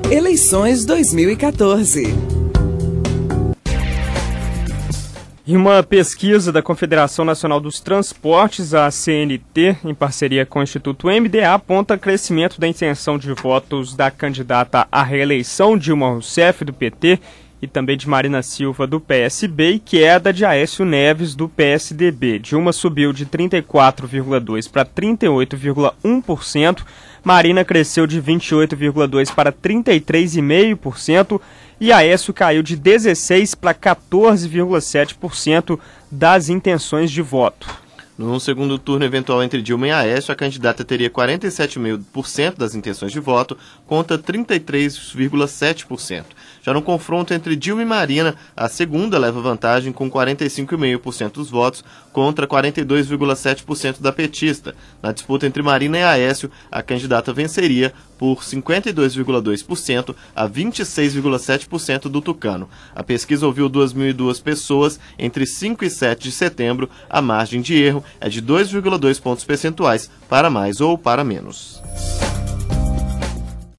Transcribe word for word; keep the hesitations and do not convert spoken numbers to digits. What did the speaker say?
Eleições dois mil e quatorze. Em uma pesquisa da Confederação Nacional dos Transportes, a C N T, em parceria com o Instituto M D A, aponta crescimento da intenção de votos da candidata à reeleição Dilma Rousseff, do P T, e também de Marina Silva, do P S B, e queda de Aécio Neves, do P S D B. Dilma subiu de trinta e quatro vírgula dois por cento para trinta e oito vírgula um por cento, Marina cresceu de vinte e oito vírgula dois por cento para trinta e três vírgula cinco por cento, e Aécio caiu de dezesseis por cento para quatorze vírgula sete por cento das intenções de voto. No segundo turno eventual entre Dilma e Aécio, a candidata teria quarenta e sete vírgula cinco por cento das intenções de voto, contra trinta e três vírgula sete por cento. Já no confronto entre Dilma e Marina, a segunda leva vantagem com quarenta e cinco vírgula cinco por cento dos votos, contra quarenta e dois vírgula sete por cento da petista. Na disputa entre Marina e Aécio, a candidata venceria por cinquenta e dois vírgula dois por cento a vinte e seis vírgula sete por cento do tucano. A pesquisa ouviu duas mil e duas pessoas entre cinco e sete de setembro. A margem de erro é de dois vírgula dois pontos percentuais para mais ou para menos.